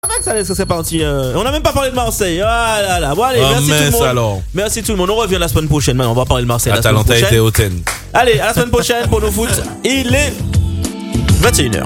C'est parti. On n'a même pas parlé de Marseille. Ah là là. Bon allez, merci tout le monde. Alors. Merci tout le monde. On revient la semaine prochaine. Maintenant, on va parler de Marseille. Atalanta était hautaine. Allez, à la semaine prochaine pour nos foot. Il est 21h.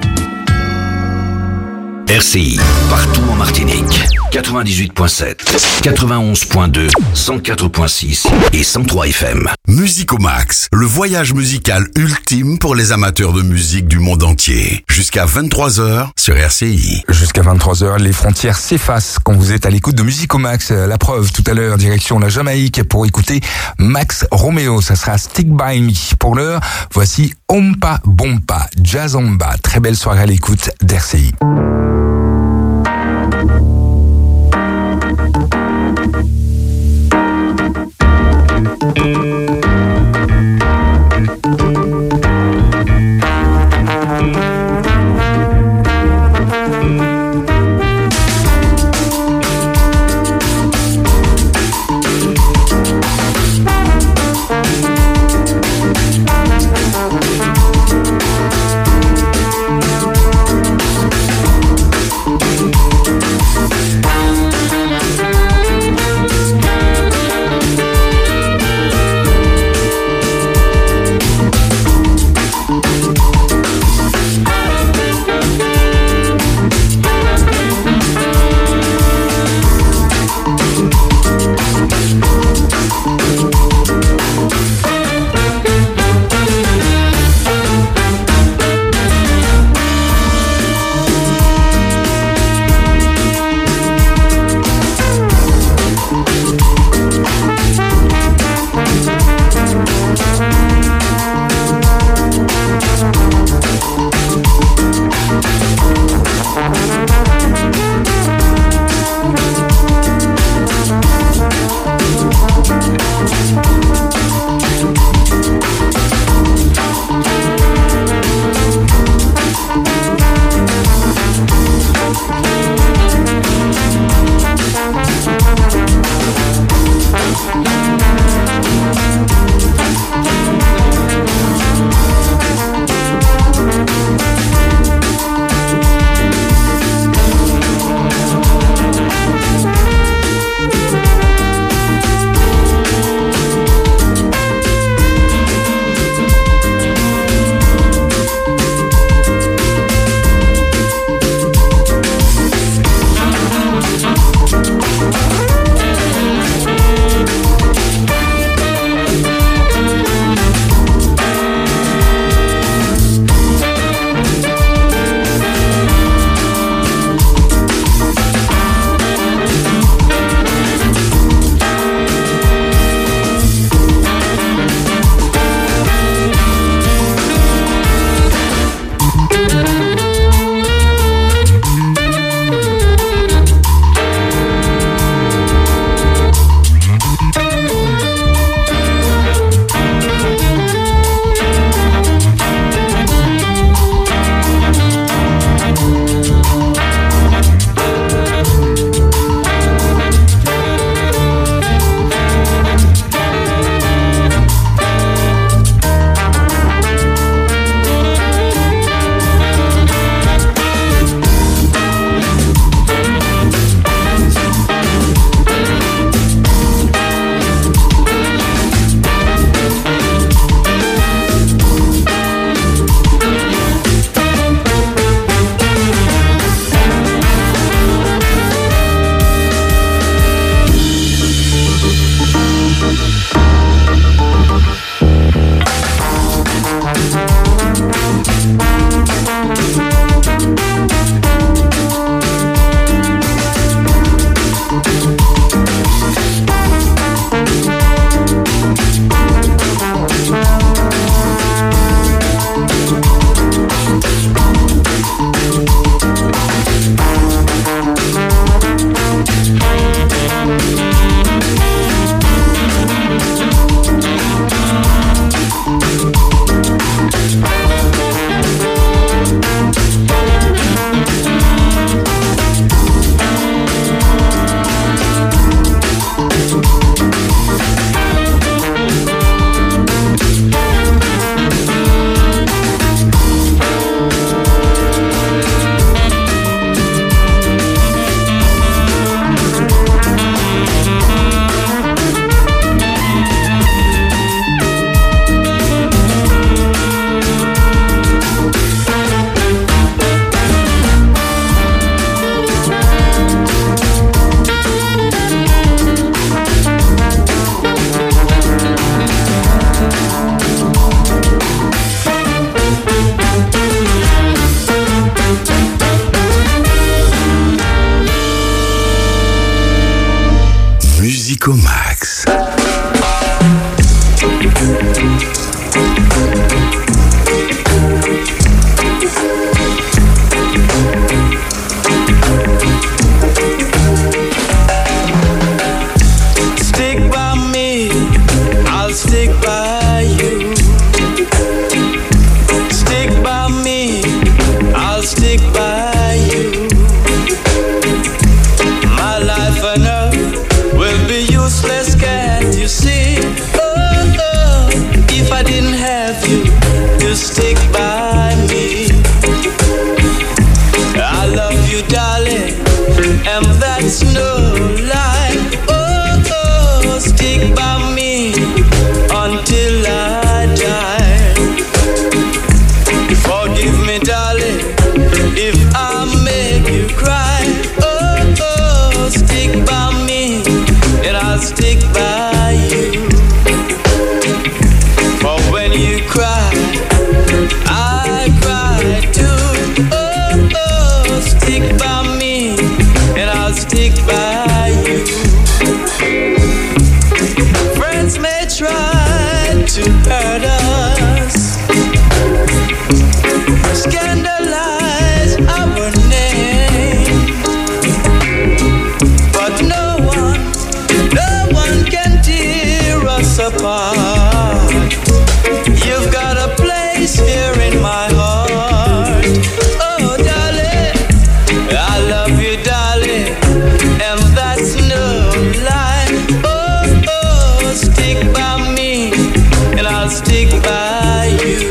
RCI, partout en Martinique. 98.7, 91.2, 104.6 et 103 FM. Musicomax, le voyage musical ultime pour les amateurs de musique du monde entier. Jusqu'à 23h sur RCI. Jusqu'à 23h, les frontières s'effacent quand vous êtes à l'écoute de Musicomax. La preuve, tout à l'heure, direction la Jamaïque pour écouter Max Romeo. Ça sera Stick By Me. Pour l'heure, voici Ompa Bompa, Jazzamba. Très belle soirée à l'écoute d'RCI. Musico Max. Stick by me, I'll stick by you. Stick by me, I'll stick by you. My life on earth will be useless, can't you see? Oh, oh, if I didn't have you to stick by me. I love you, darling, and that's no lie. Oh, oh, stick by me until I die. Forgive me, darling, if I make you cry. Oh, oh, stick by me, and I'll stick by you. For when you cry, I cry too. Oh, oh, stick by me, and I'll stick by you. Friends may try to hurt us, scandalize our name, but no one can tear us apart. You've got a place here in my heart. Oh, darling, I love you, darling, and that's no lie. Oh, oh, stick by me, and I'll stick by you.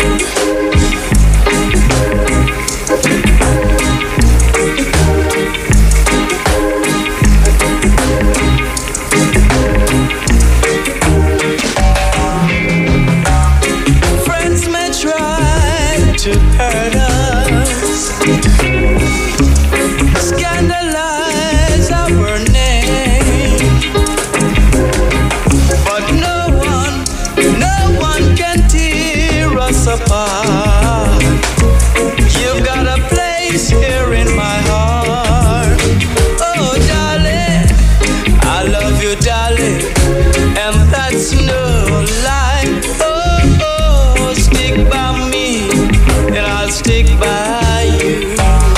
Friends may try to hurt us, scandalize our name, but no one can tear us apart. You've got a place here in my heart. Oh, darling, I love you, darling, and that's no lie. Oh, oh, stick by me, and I'll stick by you.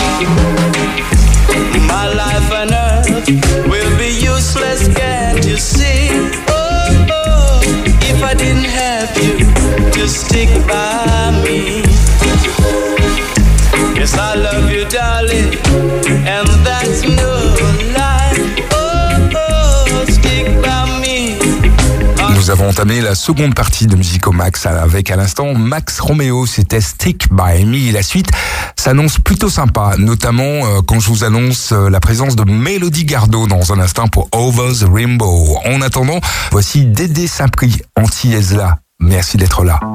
My life on earth will be useless, can't you see? Oh, oh, if I didn't have you to stick by me. Yes, I love you, darling, and that's no lie. Oh, oh, stick by me. Nous avons entamé la seconde partie de Musico Max avec à l'instant Max Romeo, c'était Stick by Me. La suite s'annonce plutôt sympa, notamment quand je vous annonce la présence de Mélodie Gardot dans un instant pour Over the Rainbow. En attendant, voici Dédé Saint-Prix, Anti-Esla. Merci d'être là.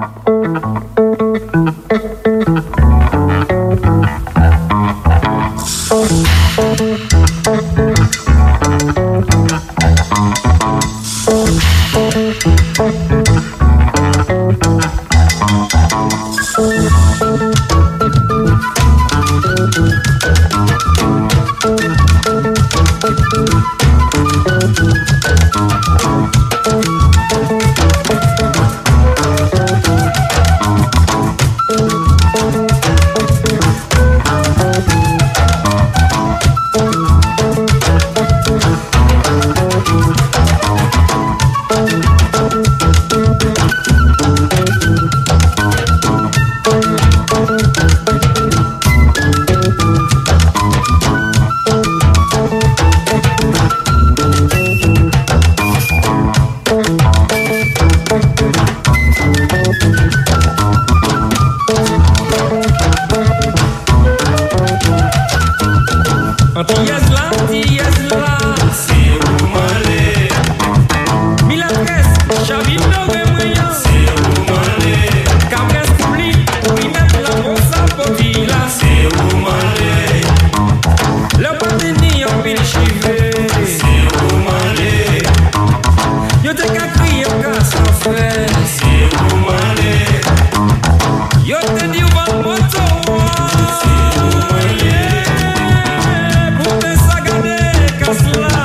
Kasla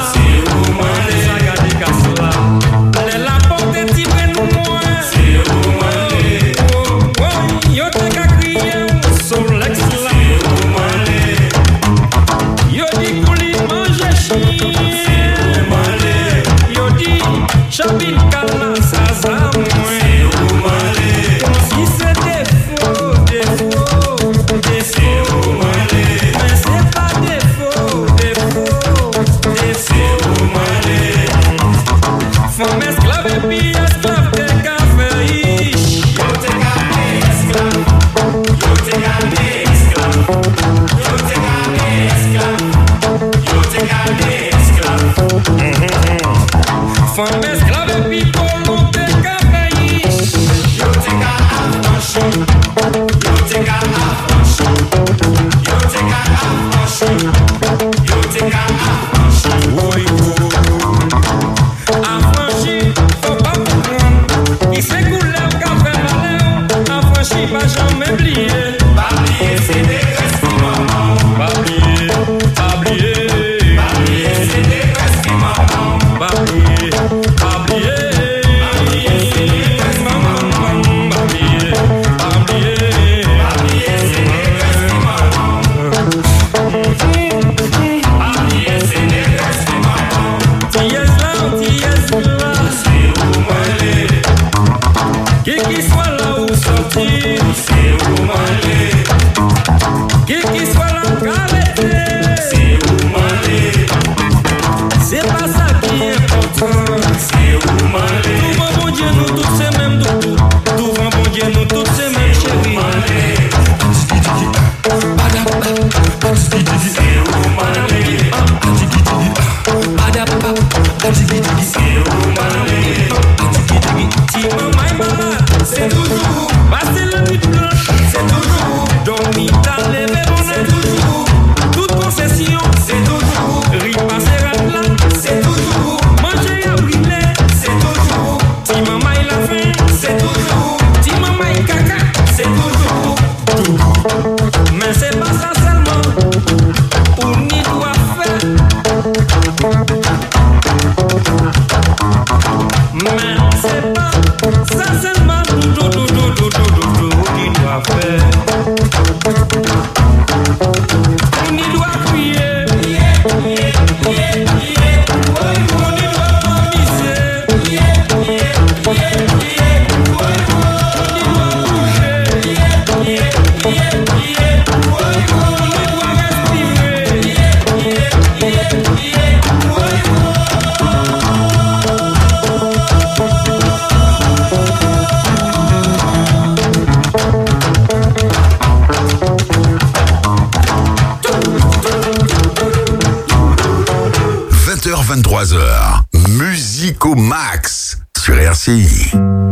20h, 23h. Musico Max sur RCI.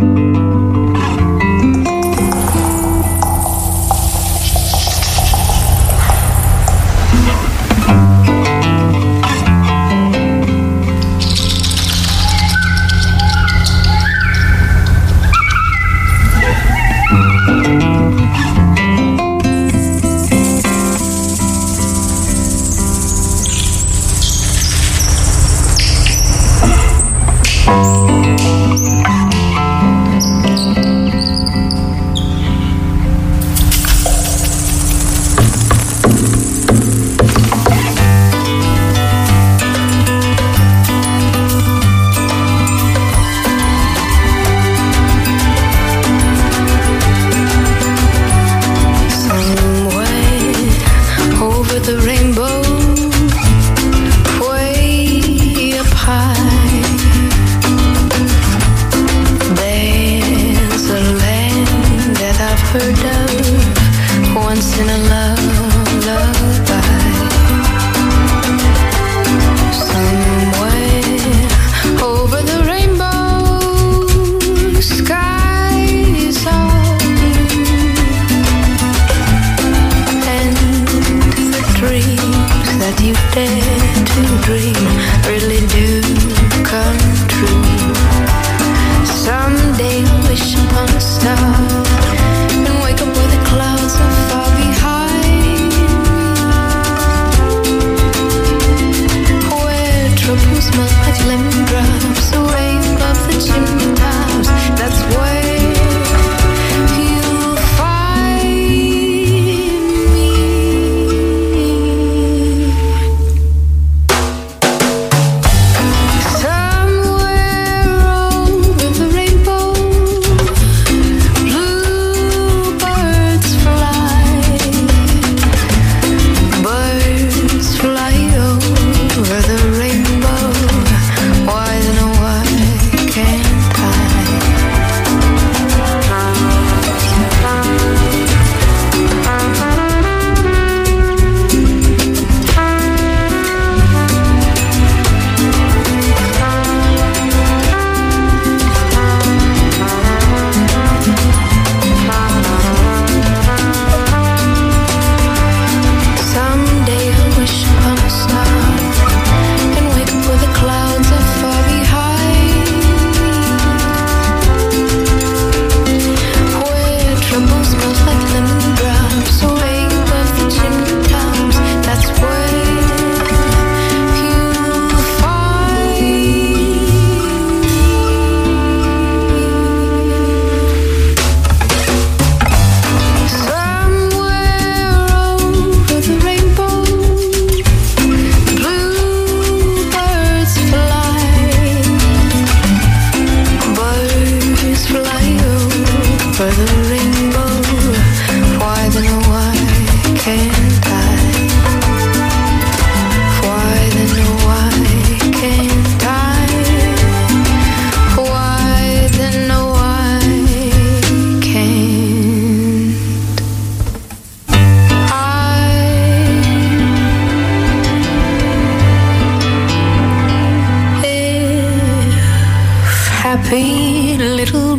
happy little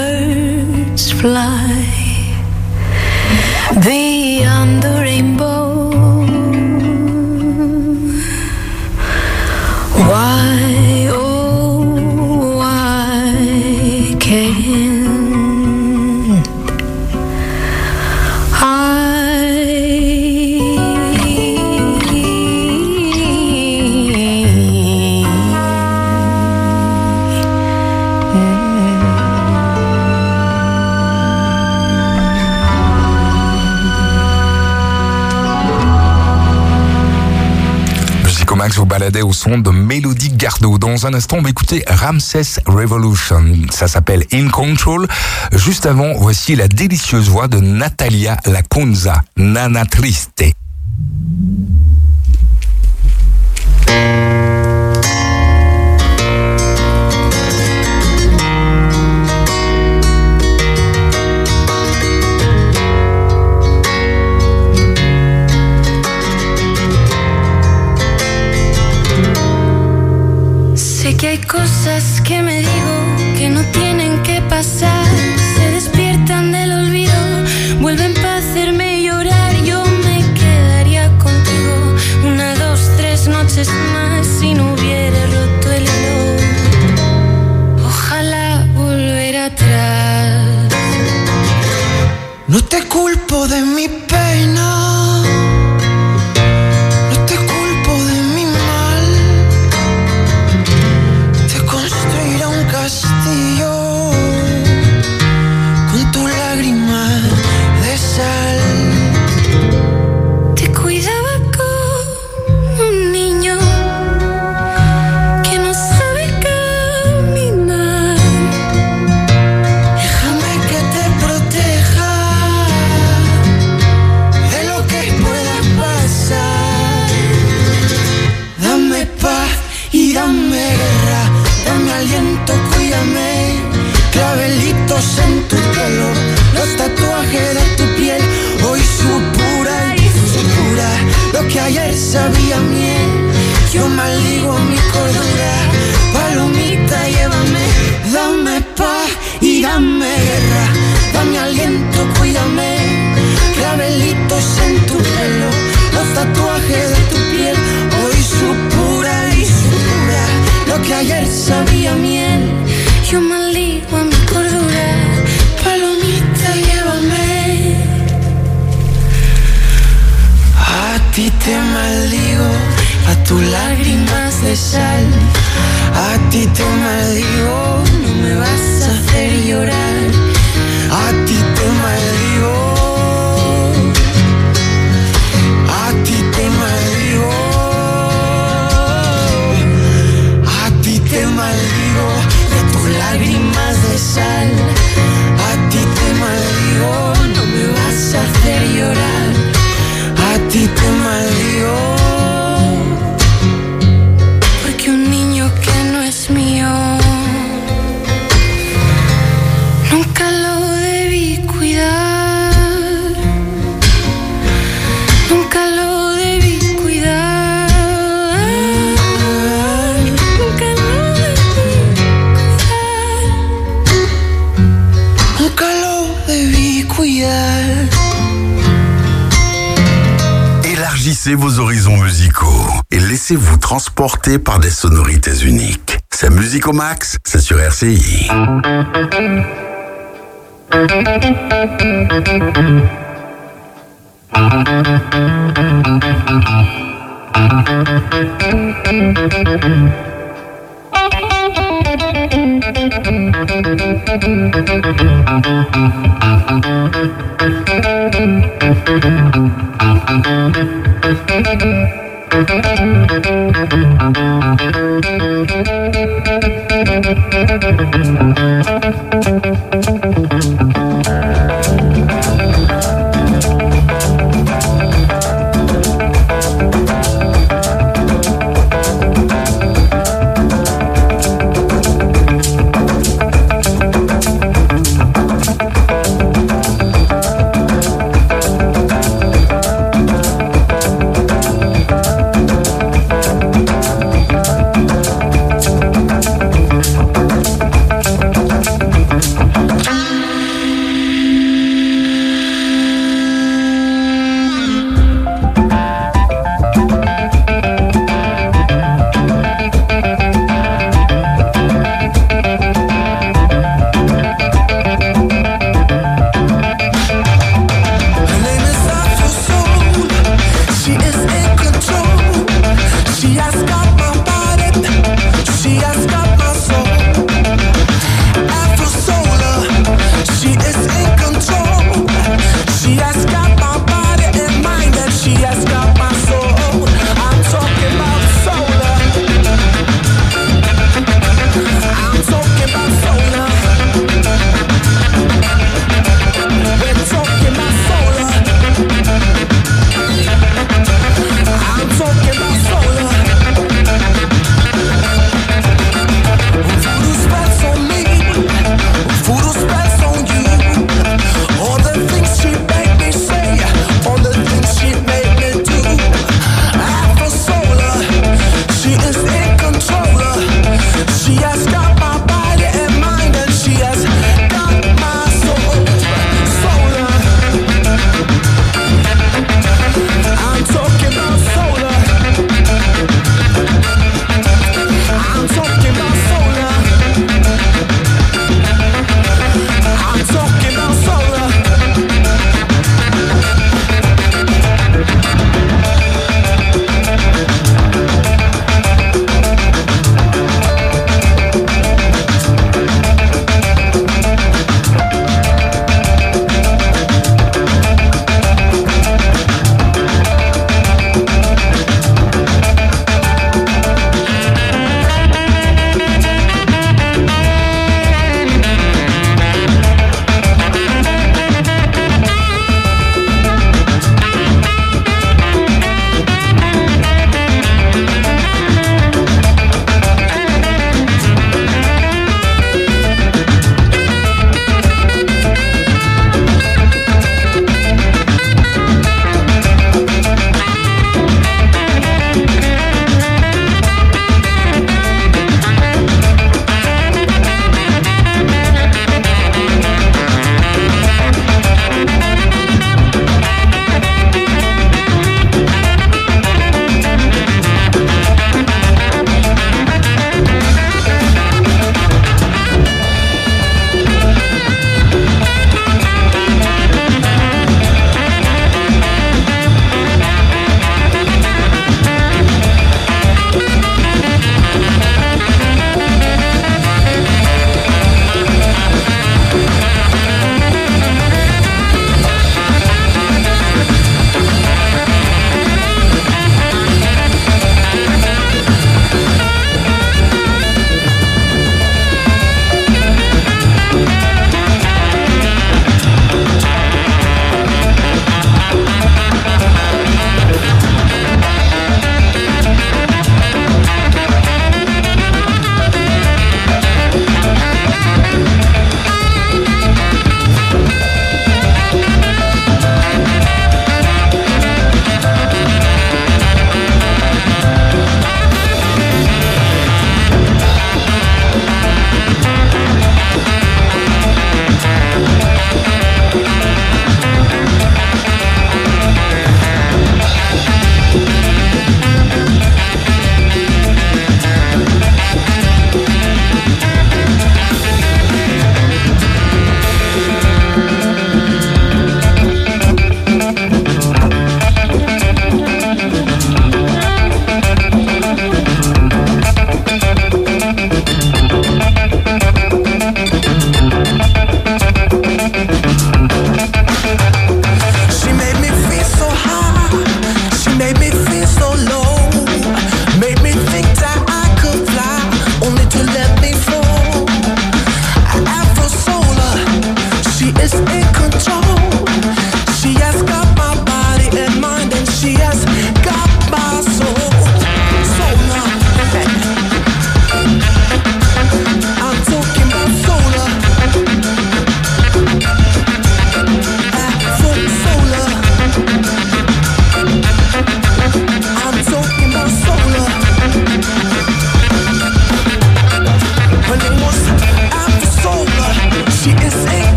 bluebirds fly beyond the rainbow. Why, oh, why can't Max vous baladait au son de Mélodie Gardot. Dans un instant, on va écouter Ramses Revolution. Ça s'appelle In Control. Juste avant, voici la délicieuse voix de Natalia Lacunza, Nana Triste. Sé que hay cosas que me digo que no tienen que pasar. Se despiertan del olvido, vuelven para hacerme llorar. Yo me quedaría contigo 1, 2, 3 noches más si no hubiera roto el hilo. Ojalá volver atrás. No te culpo de mi pena, no te culpo de mi mal. Te construiré un castillo con tu lágrima de sal. Te cuidaba como un niño que no sabe caminar. Déjame que te proteja de lo que pueda pasar. Dame paz y dame guerra, dame aliento, cuídame. Clavelitos en tu pelo, los tatuajes de tu piel, hoy supura y supura lo que ayer sabía miel. Yo maldigo mi cordura, palomita, llévame. Dame paz y dame guerra, dame aliento, cuídame. Clavelitos en tu pelo, los tatuajes de tu piel, hoy supura y supura lo que ayer sabía miel. Yo maldigo a mi cordura, Palomita, llévame. A ti te maldigo, a tus lágrimas de sal. A ti te maldigo, no me vas a hacer llorar. A ti te maldigo, a ti te maldigo, a ti te maldigo de tus lágrimas de sal. A ti te maldigo, no me vas a hacer llorar. A ti te maldigo, porque un niño que no es mío nunca lo debí cuidar, nunca lo debí cuidar, nunca lo debí cuidar, nunca lo debí cuidar. Élargissez vos horizons musicaux et laissez-vous transporter par des sonorités uniques. C'est Musique au Max, c'est sur RCI.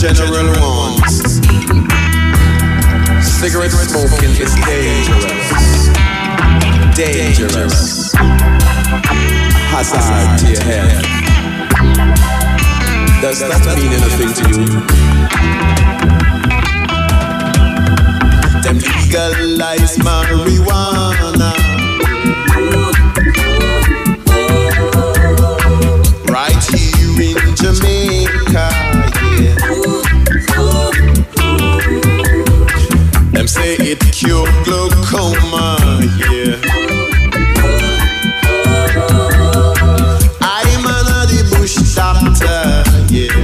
general wants. Cigarette smoking is dangerous. Dangerous. Hazard to your health. Does that mean anything to you? Them legalize marijuana right here in Jamaica, yeah. Them say it cure glaucoma, yeah. I'm another bush doctor, yeah.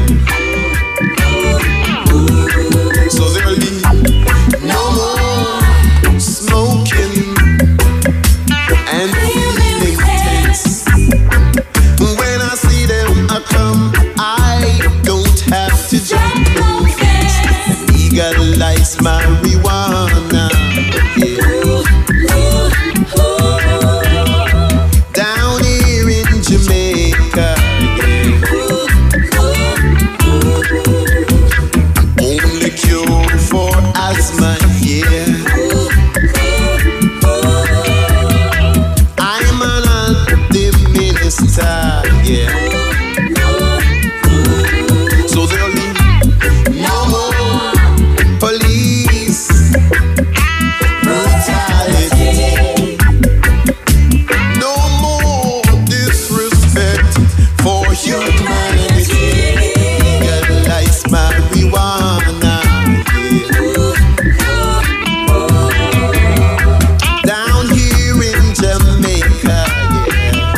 So there'll be no more smoking and feeling tense. When I see them I come, I don't have to jump no fence. Legalize marijuana, yeah. Down here in Jamaica, yeah. Only cure for asthma, yeah. I'm an minister, yeah. So there'll be no more police brutality, no more disrespect for humanity. Legalize marijuana, yeah. Down here in Jamaica, yeah.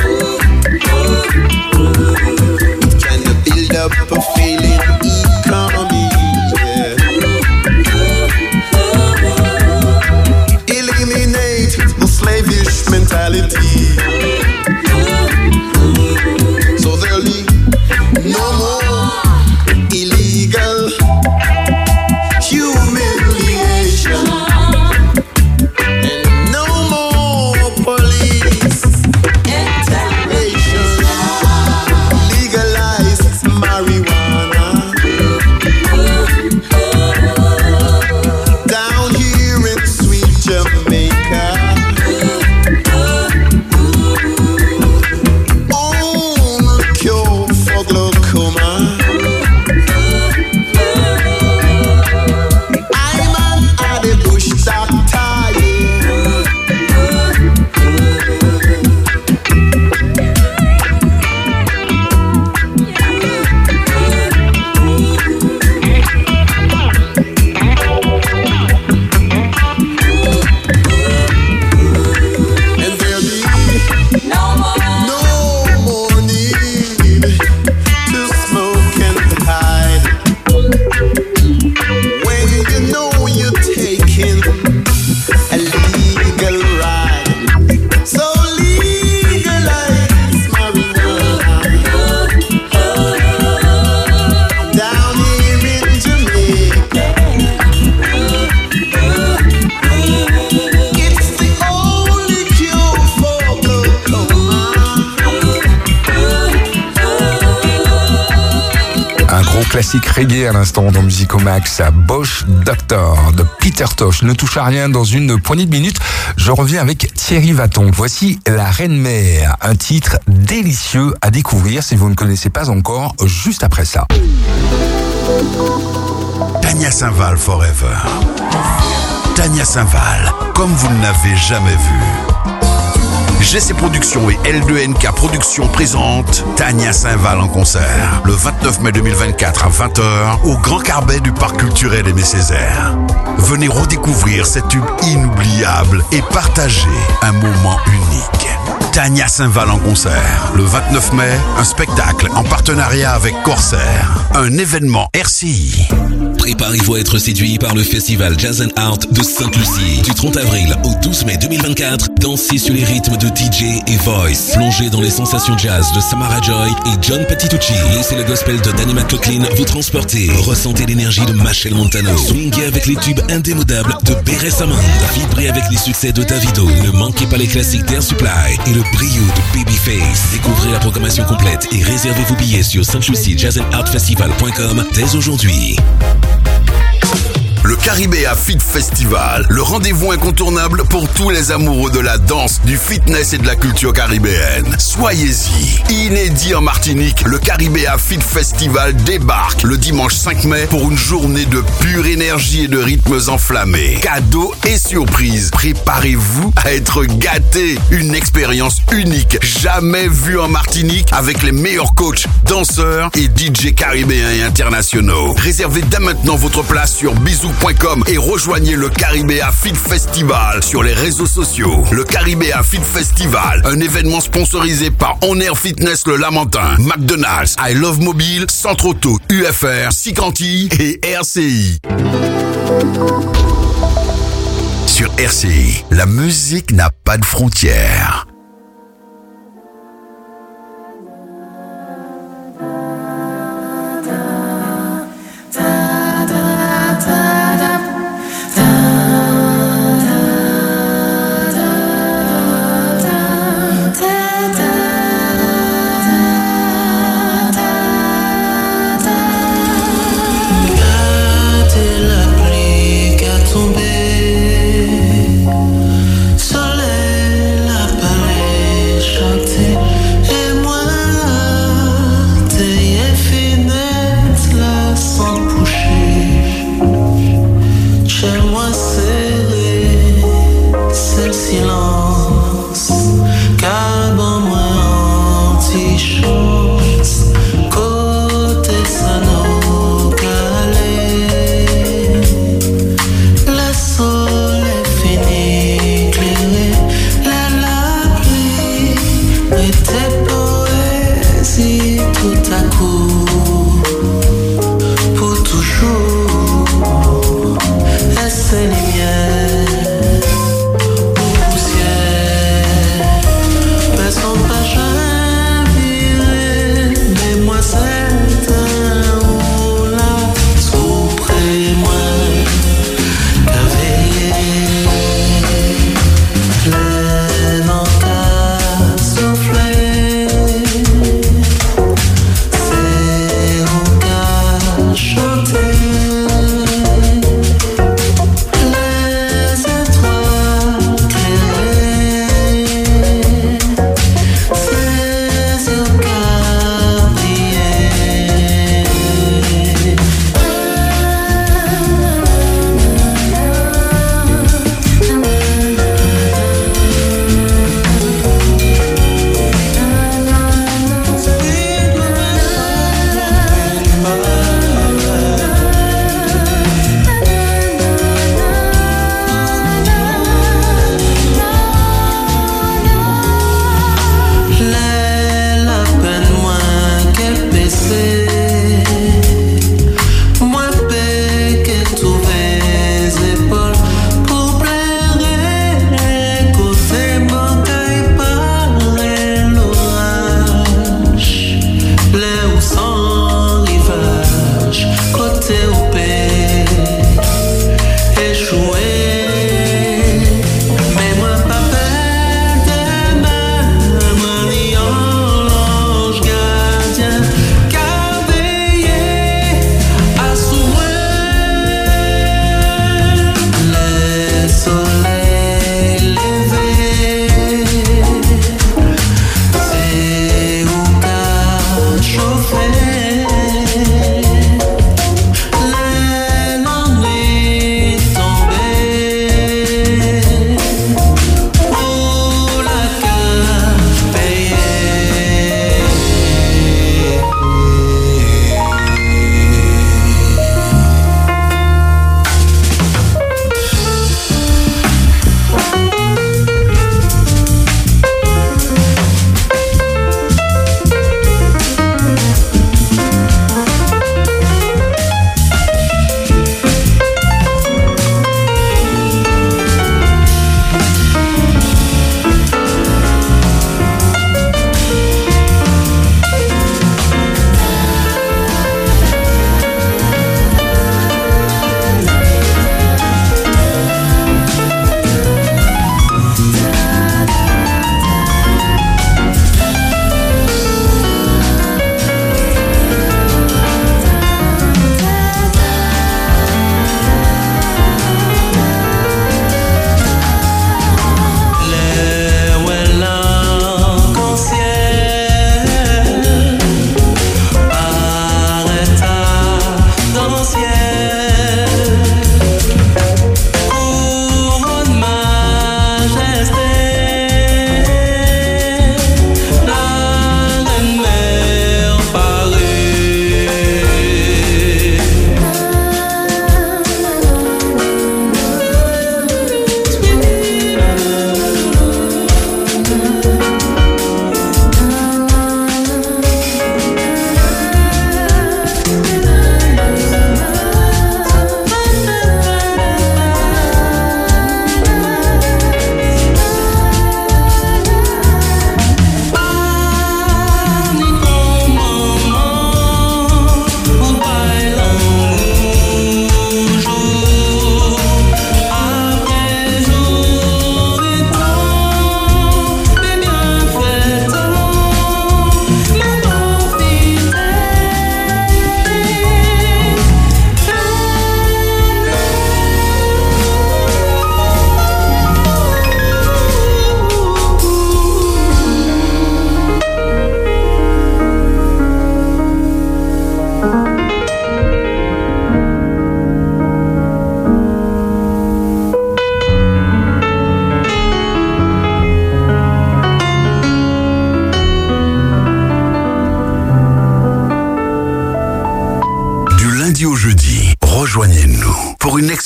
Trying to build up a failing economy, yeah. Eliminate the slavish mentality. So there'll be no more illegal humiliation and no more police intervention. Legalize marijuana down here in sweet Jamaica. Only cure for glaucoma. I'm an Addy Bush doctor, yeah. And there'll be no more need to smoke and hide when you know you're taking a legal ride. So legalize marijuana down here in Jamaica. It's the only cure for glaucoma. Un gros classique reggae à l'instant dans Musico Max, à Bosch Doctor de Peter Tosh. Ne touche à rien dans une poignée de minutes. Je reviens avec Thierry Vaton. Voici La Reine Mère, un titre délicieux à découvrir si vous ne connaissez pas encore, juste après ça. Tania Saint-Val Forever. Tania Saint-Val, comme vous ne l'avez jamais vue. GC Productions et L2NK Productions présentent Tania Saint-Val en concert le 29 mai 2024 à 20h au Grand Carbet du Parc culturel Aimé Césaire. Venez redécouvrir cet tube inoubliable et partager un moment unique. Tania Saint-Val en concert le 29 mai, un spectacle en partenariat avec Corsair, un événement RCI. Préparez-vous à être séduit par le festival Jazz and Art de Sainte-Lucie du 30 avril au 12 mai 2024 Dansez sur les rythmes de DJ et Voice. Plongez dans les sensations jazz de Samara Joy et John Patitucci. Laissez le gospel de Danny McLaughlin vous transporter. Ressentez l'énergie de Machel Montano. Swingez avec les tubes indémodables de Beres Hammond. Vibrez avec les succès de Davido. Ne manquez pas les classiques d'Air Supply et le brio de Babyface. Découvrez la programmation complète et réservez vos billets sur saint-lucie-jazz-and-art-festival.com dès aujourd'hui. Le Caribéa Fit Festival, le rendez-vous incontournable pour tous les amoureux de la danse, du fitness et de la culture caribéenne. Soyez-y. Inédit en Martinique, le Caribéa Fit Festival débarque le dimanche 5 mai pour une journée de pure énergie et de rythmes enflammés. Cadeaux et surprises. Préparez-vous à être gâtés. Une expérience unique, jamais vue en Martinique, avec les meilleurs coachs, danseurs et DJ caribéens et internationaux. Réservez dès maintenant votre place sur bisou.com et rejoignez le Caribéa Fit Festival sur les réseaux sociaux. Le Caribéa Fit Festival, un événement sponsorisé par On Air Fitness Le Lamentin, McDonald's, I Love Mobile, Centre Auto, UFR, Sicanti et RCI. Sur RCI, la musique n'a pas de frontières.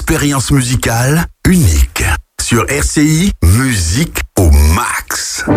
expérience musicale unique. Sur RCI, musique au max.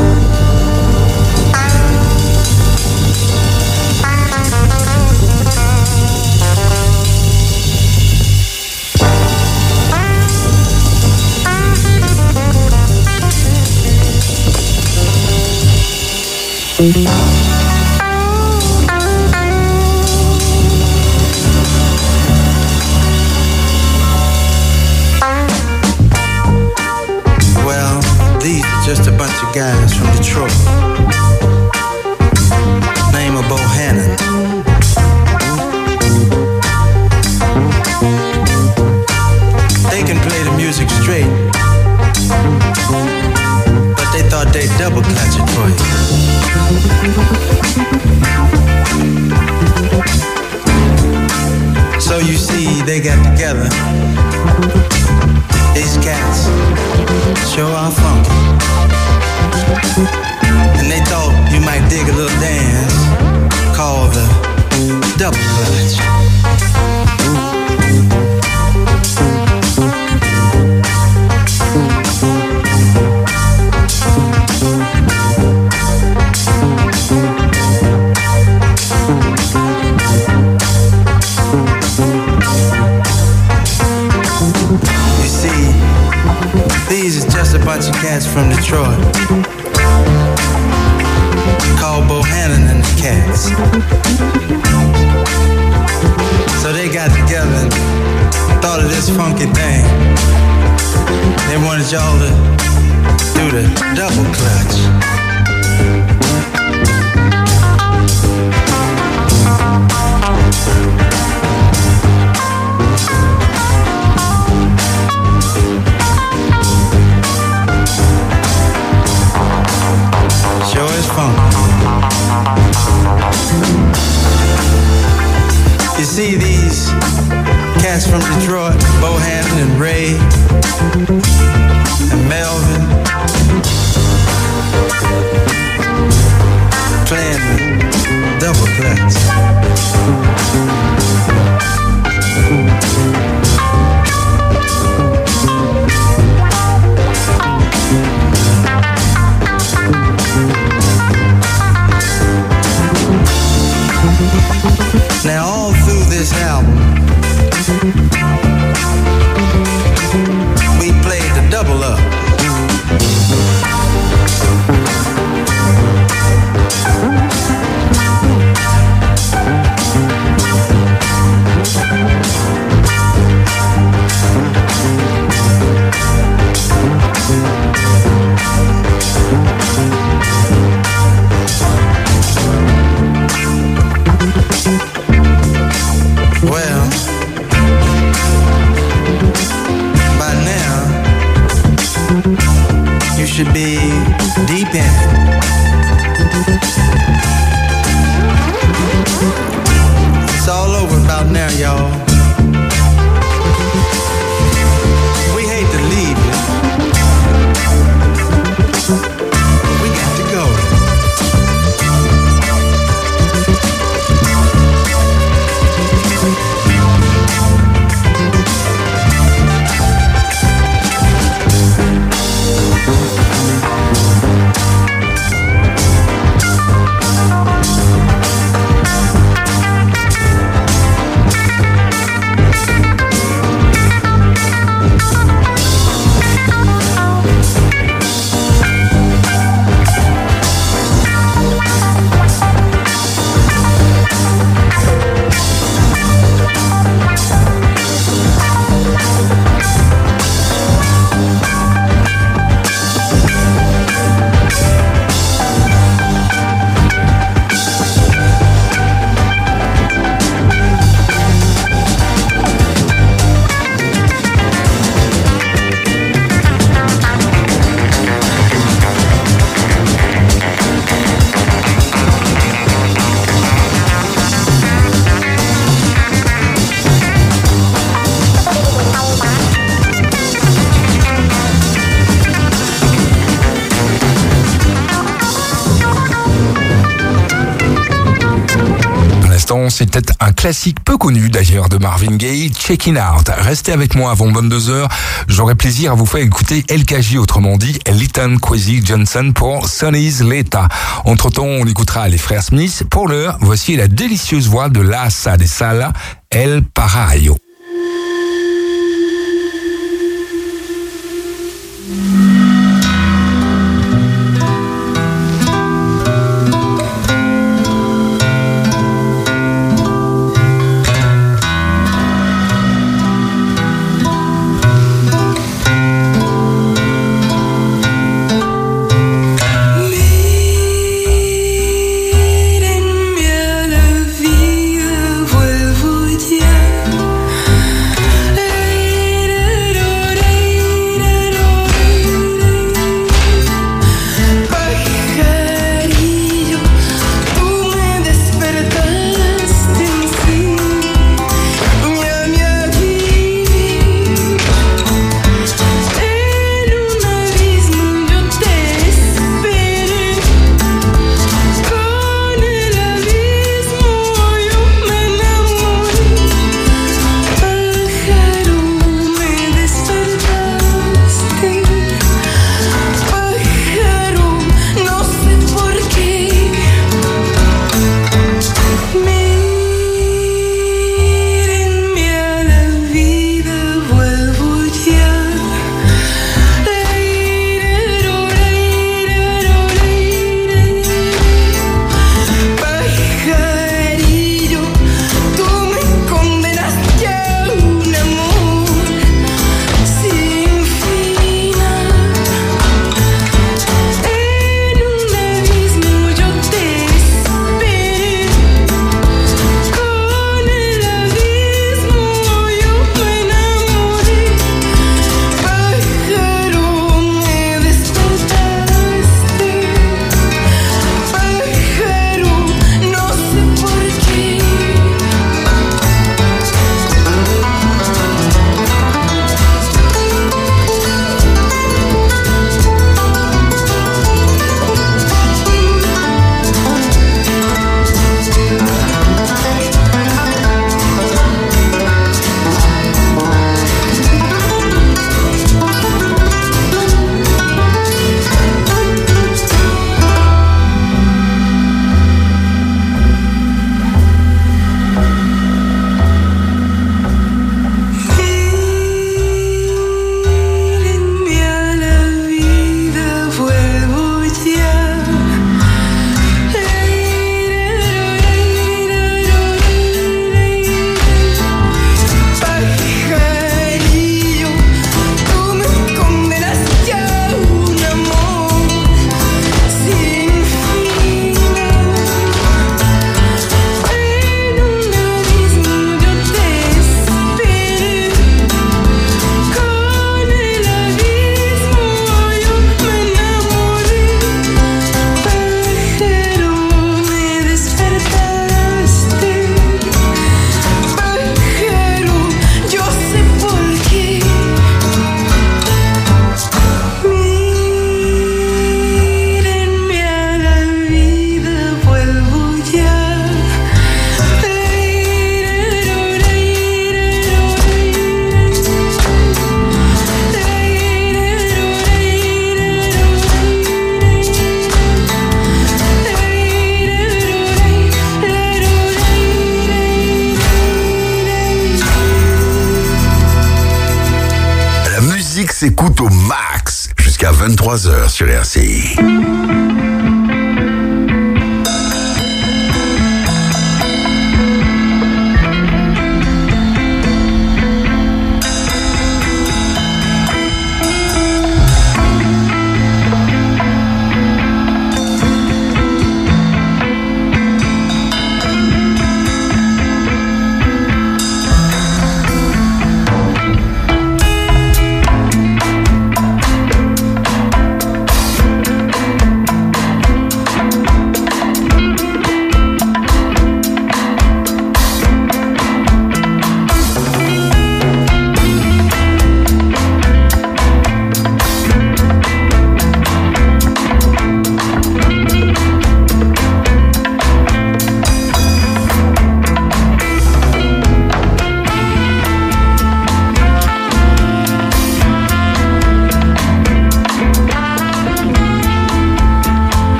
Well, these are just a bunch of guys from Detroit. Name of Bohannon. They can play the music straight, but they thought they'd double catch it for you. So you see, they got together. These cats sure are funky. And they thought you might dig a little dance called the double clutch. These is just a bunch of cats from Detroit called Bohannon and the Cats. So they got together and thought of this funky thing. They wanted y'all to do the double clutch. Sure is funky. You see these cats from Detroit, Bohannon and Ray and Melvin, playing the double clutch. Now all through this album, we play l'instant, c'était un classique peu connu d'ailleurs de Marvin Gaye, Checking Out. Restez avec moi avant 22h. J'aurai plaisir à vous faire écouter LKJ, autrement dit Leighton Kwesi Johnson pour Sonny's Leta. Entre-temps, on écoutera les frères Smith. Pour l'heure, voici la délicieuse voix de La Sa de Sala, El Paraíso. s'écoute au max jusqu'à 23h sur RCI.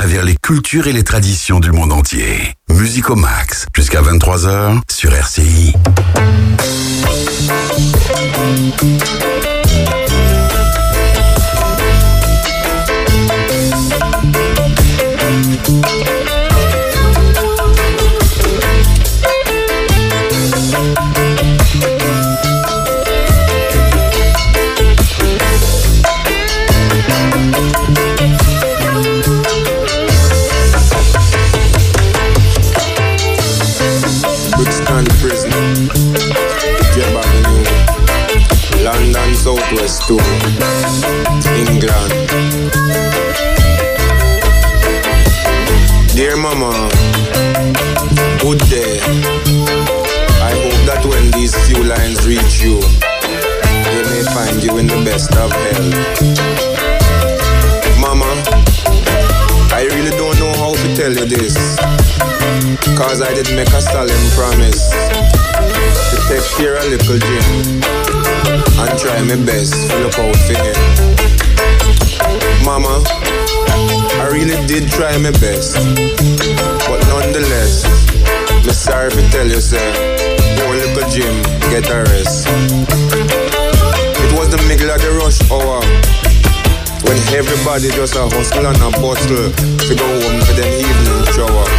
travers les cultures et les traditions du monde entier. Musique au max, jusqu'à 23h sur RCI. Prison, Jeb Avenue, London Southwest 2, England. Dear Mama, good day. I hope that when these few lines reach you, they may find you in the best of health. Mama, I really don't know how to tell you this, cause I did make a solemn promise to take care of little Jim and try my best to look out for him. Mama, I really did try my best, but nonetheless, I'm sorry to tell you, sir, poor little Jim get a rest. It was the middle of the rush hour, when everybody just a hustle and a bustle to go home for them evening shower.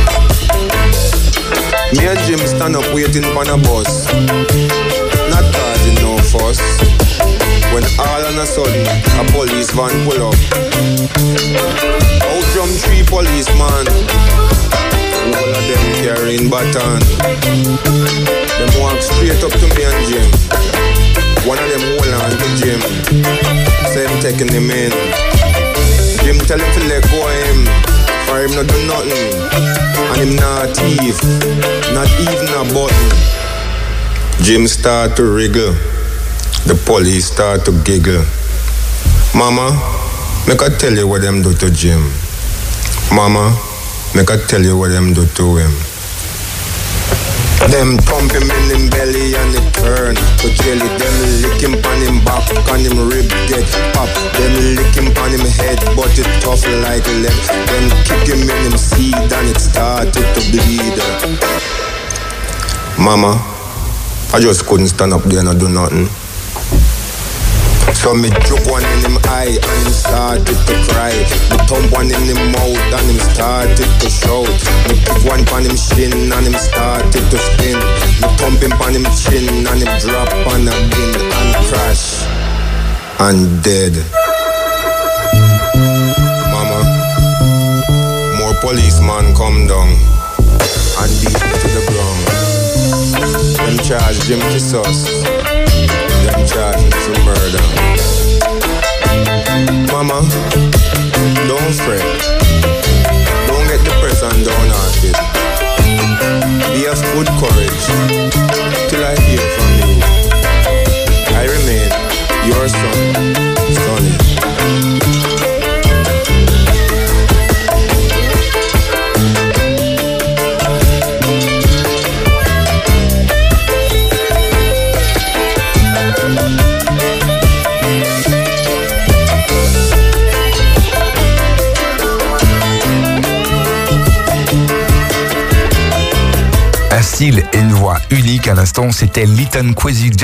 Me and Jim stand up waiting for a bus, not causing no fuss, when all of a sudden a police van pull up. Out from 3 policemen, all of them carrying baton. Them walk straight up to me and Jim. One of them hold on to Jim, say him taking him in. Jim tell him to let go of him, for him not do nothing, and him not thief, not even a button. Jim start to wriggle, the police start to giggle. Mama, make I tell you what them do to Jim. Mama, make I tell you what them do to him. Them thump him in him belly and it turn to jelly. Them lick him on him back and him rib get pop. Them lick him on him head but it tough like lead. Them kick him in him seed and it started to bleed. Mama, I just couldn't stand up there and do nothing. So me juke one in him eye and him started to cry. Me thump one in him mouth and him started to shout. Me pick one on him shin and him started to spin. Me thump him on him chin and him drop on a bin and crash and dead. Mama, more policemen come down and beat me to the ground. Them charge Jim Kisos. Them charge me for murder. Mama, don't fret. Don't get depressed and downhearted. Be of good courage till I hear from you. I remain your son, Sonny. Un style et une voix unique à l'instant, c'était Little Kwesi